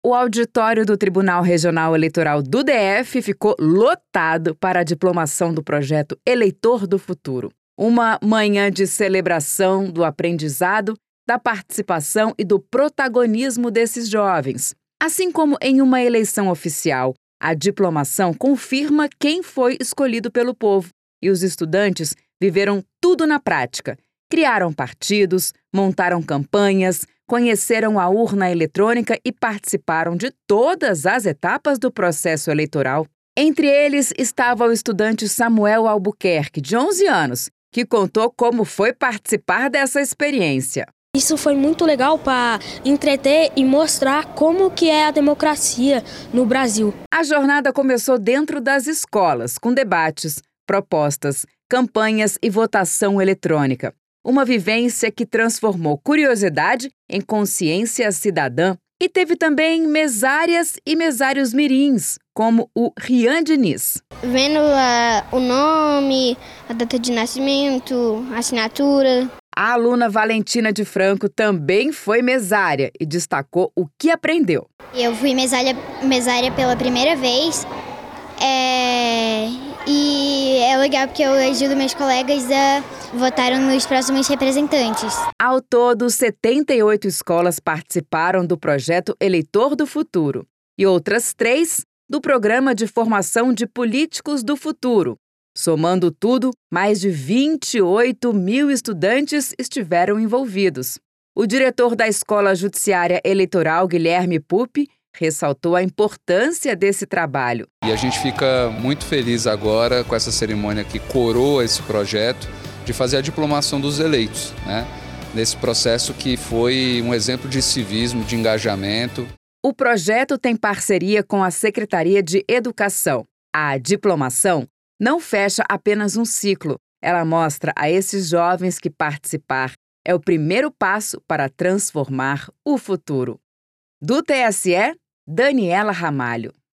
O auditório do Tribunal Regional Eleitoral do DF ficou lotado para a diplomação do projeto Eleitor do Futuro. Uma manhã de celebração do aprendizado, da participação e do protagonismo desses jovens. Assim como em uma eleição oficial, a diplomação confirma quem foi escolhido pelo povo. E os estudantes viveram tudo na prática. Criaram partidos, montaram campanhas, conheceram a urna eletrônica e participaram de todas as etapas do processo eleitoral. Entre eles estava o estudante Samuel Albuquerque, de 11 anos, que contou como foi participar dessa experiência. Isso foi muito legal para entreter e mostrar como que é a democracia no Brasil. A jornada começou dentro das escolas, com debates, propostas, campanhas e votação eletrônica. Uma vivência que transformou curiosidade em consciência cidadã. E teve também mesárias e mesários mirins, como o Rian Diniz. Vendo o nome, a data de nascimento, a assinatura. A aluna Valentina de Franco também foi mesária e destacou o que aprendeu. Eu fui mesária pela primeira vez. E é legal porque eu ajudo meus colegas a votar nos próximos representantes. Ao todo, 78 escolas participaram do projeto Eleitor do Futuro e outras 3 do Programa de Formação de Políticos do Futuro. Somando tudo, mais de 28 mil estudantes estiveram envolvidos. O diretor da Escola Judiciária Eleitoral, Guilherme Pupi, ressaltou a importância desse trabalho. E a gente fica muito feliz agora com essa cerimônia que coroa esse projeto de fazer a diplomação dos eleitos, né? Nesse processo que foi um exemplo de civismo, de engajamento. O projeto tem parceria com a Secretaria de Educação. A diplomação não fecha apenas um ciclo. Ela mostra a esses jovens que participar é o primeiro passo para transformar o futuro. Do TSE, Daniela Ramalho.